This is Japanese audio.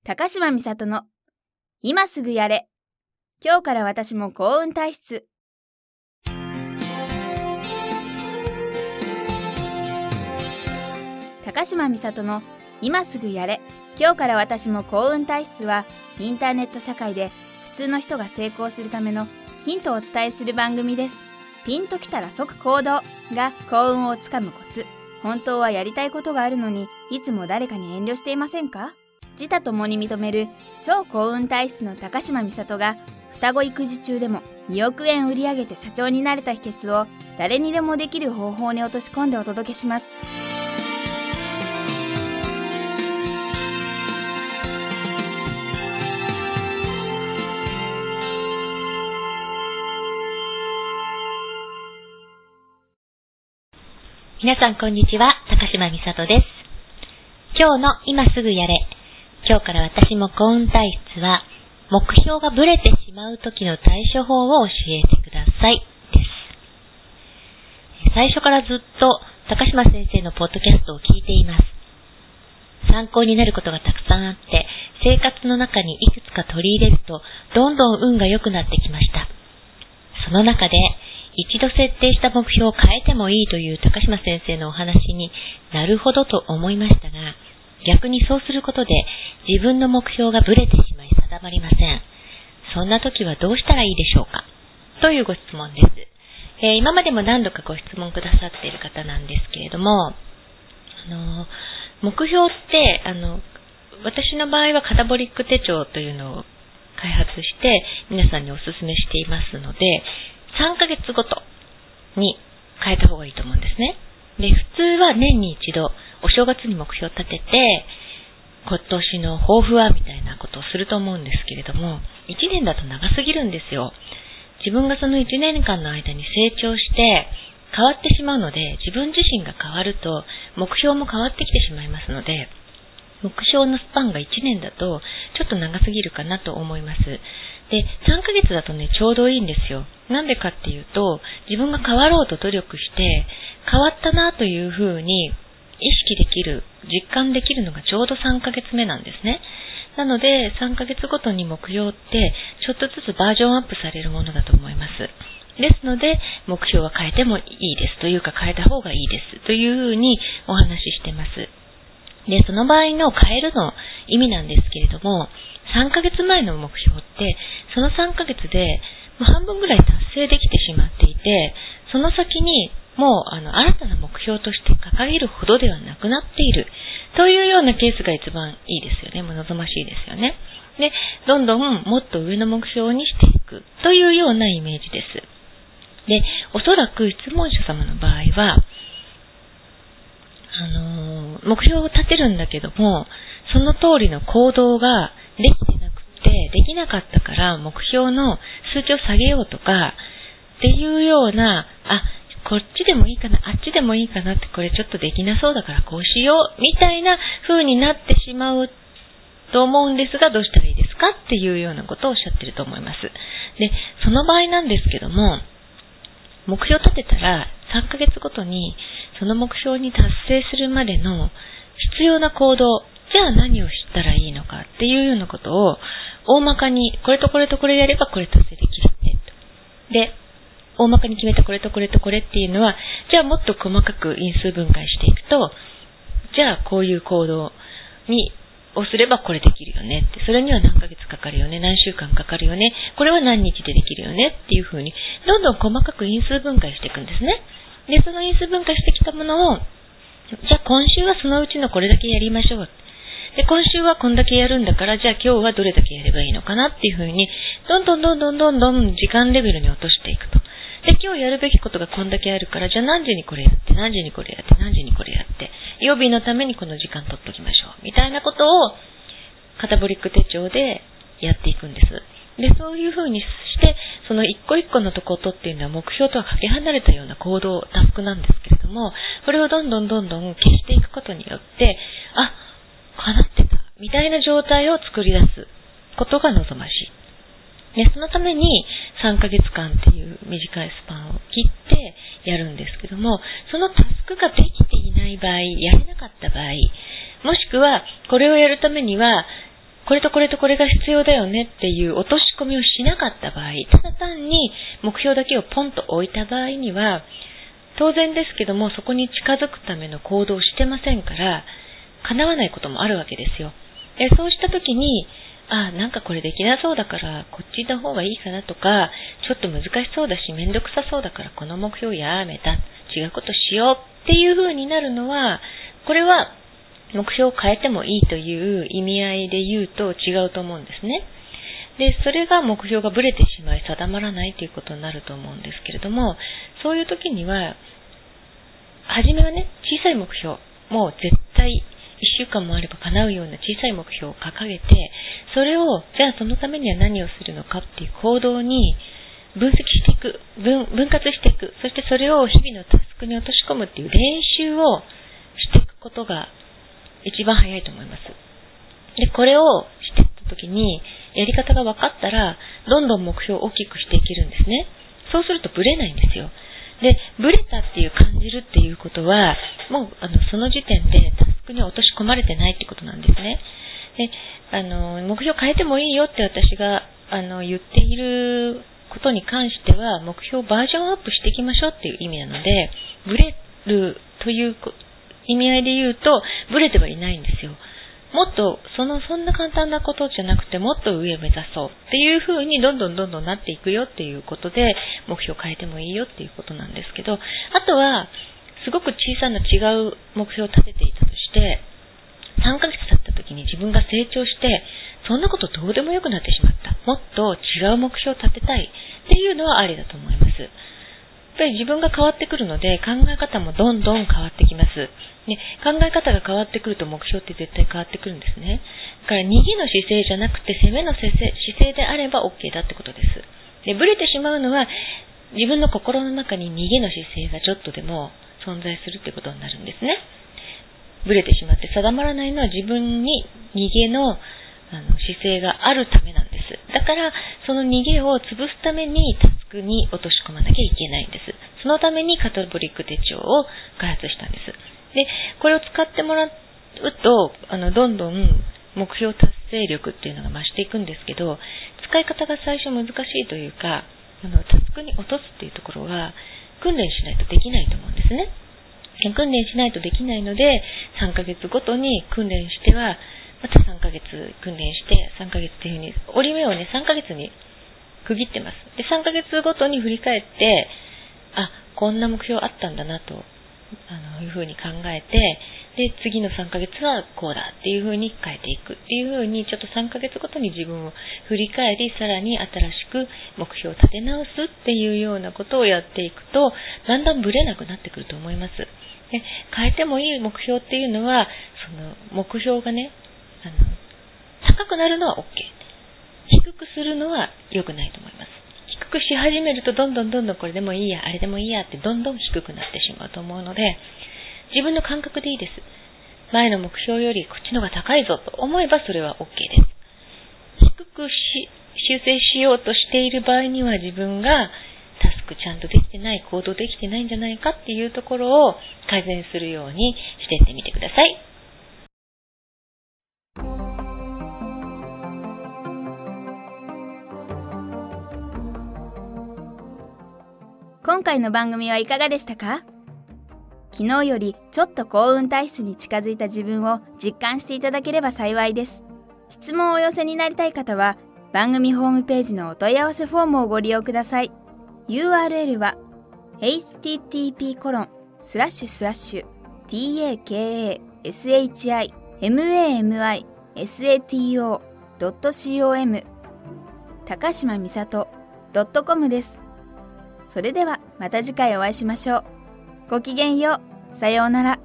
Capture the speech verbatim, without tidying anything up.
高島美里の今すぐやれ。今日から私も幸運体質。高島美里の今すぐやれ。今日から私も幸運体質は、インターネット社会で普通の人が成功するためのヒントをお伝えする番組です。ピンときたら即行動が幸運をつかむコツ。本当はやりたいことがあるのに、いつも誰かに遠慮していませんか？自他ともに認める超幸運体質の高島美里が、双子育児中でもにおくえん売り上げて社長になれた秘訣を誰にでもできる方法に落とし込んでお届けします。 皆さんこんにちは、高島美里です。今日の今すぐやれ。今日から私も幸運体質は、目標がブレてしまう時の対処法を教えてくださいです。最初からずっと高島先生のポッドキャストを聞いています。参考になることがたくさんあって、生活の中にいくつか取り入れると、どんどん運が良くなってきました。その中で、一度設定した目標を変えてもいいという高島先生のお話になるほどと思いましたが、逆にそうすることで自分の目標がブレてしまい定まりません。そんな時はどうしたらいいでしょうかというご質問です。えー、今までも何度かご質問くださっている方なんですけれども、あの目標ってあの私の場合はカタボリック手帳というのを開発して皆さんにお勧めしていますので、さんかげつごとに変えた方がいいと思うんですね。で、普通は年に一度お正月に目標を立てて、今年の抱負はみたいなことをすると思うんですけれども、いちねんだと長すぎるんですよ。自分がそのいちねんかんの間に成長して変わってしまうので、自分自身が変わると目標も変わってきてしまいますので、目標のスパンがいちねんだとちょっと長すぎるかなと思います。で、さんかげつだとね、ちょうどいいんですよ。なんでかっていうと、自分が変わろうと努力して、変わったなというふうに意識できる、実感できるのがちょうどさんかげつめなんですね。なので、さんかげつごとに目標って、ちょっとずつバージョンアップされるものだと思います。ですので、目標は変えてもいいですというか、変えた方がいいですというふうにお話ししてます。で、その場合の変えるの意味なんですけれども、さんかげつまえの目標って、そのさんかげつでもう半分ぐらい達成できてしまっていて、その先にもうあの新たな目標として掲げるほどではなくなっているというようなケースが一番いいですよね。もう望ましいですよね。で、どんどんもっと上の目標にしていくというようなイメージです。で、おそらく質問者様の場合は、あのー、目標を立てるんだけども、その通りの行動ができてなくて、できなかったから目標の数値を下げようとかっていうような、あ、こっちでもいいかな、あっちでもいいかなって、これちょっとできなそうだからこうしようみたいな風になってしまうと思うんですが、どうしたらいいですかっていうようなことをおっしゃってると思います。で、その場合なんですけども、目標を立てたらさんかげつごとにその目標に達成するまでの必要な行動、じゃあ何をしたらいいのかっていうようなことを大まかに、これとこれとこれやればこれ達成できるねと。で、大まかに決めたこれとこれとこれっていうのは、じゃあもっと細かく因数分解していくと、じゃあこういう行動にをすればこれできるよねって、それには何ヶ月かかるよね、何週間かかるよね、これは何日でできるよねっていうふうに、どんどん細かく因数分解していくんですね。で、その因数分解してきたものを、じゃあ今週はそのうちのこれだけやりましょう。で、今週はこんだけやるんだから、じゃあ今日はどれだけやればいいのかなっていうふうに、どんどんどんどんどんどん時間レベルに落としていくと。で、今日やるべきことがこんだけあるから、じゃあ何時にこれやって、何時にこれやって、何時にこれやって、予備のためにこの時間取っときましょう。みたいなことを、カタボリック手帳でやっていくんです。で、そういうふうにして、その一個一個のところっていうのは目標とはかけ離れたような行動、タスクなんですけれども、これをどんどんどんどん消していくことによって、あ、叶ってた、みたいな状態を作り出すことが望ましい。で、そのためにさんかげつかんっていう短いスパンを切ってやるんですけども、そのタスクができていない場合、やれなかった場合、もしくはこれをやるためにはこれとこれとこれが必要だよねっていう落とし込みをしなかった場合、ただ単に目標だけをポンと置いた場合には、当然ですけども、そこに近づくための行動をしてませんから、叶わないこともあるわけですよ。で、そうした時に、あ、なんかこれできなそうだから、こっちの方がいいかなとか、ちょっと難しそうだし、めんどくさそうだから、この目標やめた、違うことしようっていう風になるのは、これは目標を変えてもいいという意味合いで言うと違うと思うんですね。で、それが目標がブレてしまい定まらないということになると思うんですけれども、そういう時には、初めはね、小さい目標、もう絶対いっしゅうかんもあれば叶うような小さい目標を掲げて、それを、じゃあそのためには何をするのかっていう行動に分析していく、分、分割していく、そしてそれを日々のタスクに落とし込むっていう練習をしていくことが一番早いと思います。で、これをしていった時に、やり方が分かったら、どんどん目標を大きくしていけるんですね。そうするとブレないんですよ。で、ブレたっていう感じるっていうことは、もうあのその時点でタスクに落とし込まれてないってことなんですね。で、あの目標変えてもいいよって私があの言っていることに関しては、目標バージョンアップしていきましょうっていう意味なので、ブレるという意味合いで言うと、ブレてはいないんですよ。もっと、その、そんな簡単なことじゃなくて、もっと上を目指そうっていう風にどんどんどんどんなっていくよっていうことで、目標変えてもいいよっていうことなんですけど、あとは、すごく小さな違う目標を立てていたとして、さんかげつ経った時に自分が成長して、そんなことどうでもよくなってしまった。もっと違う目標を立てたいっていうのはありだと思います。やっぱり自分が変わってくるので、考え方もどんどん変わってきます。ね、考え方が変わってくると目標って絶対変わってくるんですね。だから逃げの姿勢じゃなくて攻めの姿勢、姿勢であれば OK だってことです。で、ブレてしまうのは自分の心の中に逃げの姿勢がちょっとでも存在するってことになるんですね。ブレてしまって定まらないのは自分に逃げの、あの姿勢があるためなんです。だからその逃げを潰すためにタスクに落とし込まなきゃいけないんです。そのためにカタボリック手帳を開発したんです。で、これを使ってもらうと、あの、どんどん目標達成力っていうのが増していくんですけど、使い方が最初難しいというか、あの、タスクに落とすっていうところは、訓練しないとできないと思うんですね。訓練しないとできないので、さんかげつごとに訓練しては、またさんかげつ訓練して、さんかげつっていうふうに、折り目をね、さんかげつに区切ってます。で、さんかげつごとに振り返って、あ、こんな目標あったんだなと、あのいうふうに考えて、で、次のさんかげつはこうだっていうふうに変えていくっていうふうに、ちょっとさんかげつごとに自分を振り返り、さらに新しく目標を立て直すっていうようなことをやっていくと、だんだんブレなくなってくると思います。で、変えてもいい目標っていうのは、その目標がね、あの高くなるのは OK。低くするのは良くないと思います。低くし始めるとどんどんどんどんこれでもいいや、あれでもいいやってどんどん低くなってしまうと思うので、自分の感覚でいいです。前の目標よりこっちの方が高いぞと思えばそれは OK です。低くし修正しようとしている場合には自分がタスクちゃんとできてない、行動できてないんじゃないかっていうところを改善するようにしていってみてください。 今回の番組はいかがでしたか？昨日よりちょっと幸運体質に近づいた自分を実感していただければ幸いです。質問をお寄せになりたい方は番組ホームページのお問い合わせフォームをご利用ください。 ユーアールエル は エイチティーティーピーコロンスラッシュスラッシュタカドットコム 高島美里 .com です。それではまた次回お会いしましょう。ごきげんよう。さようなら。